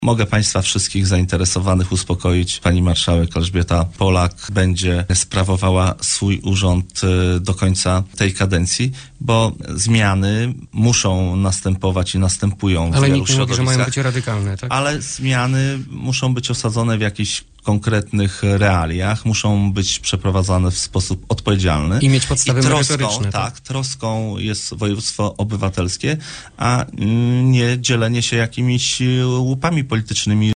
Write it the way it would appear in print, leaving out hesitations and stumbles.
Mogę Państwa wszystkich zainteresowanych uspokoić. Pani marszałek Elżbieta Polak będzie sprawowała swój urząd do końca tej kadencji, bo zmiany muszą następować i następują w wielu Ale nikt nie mówi, że środowiskach. mają być radykalne, tak? Ale zmiany muszą być osadzone w jakichś konkretnych realiach, muszą być przeprowadzane w sposób odpowiedzialny. I mieć podstawy merytoryczne. Tak, troską jest województwo obywatelskie, a nie dzielenie się jakimiś łupami politycznymi.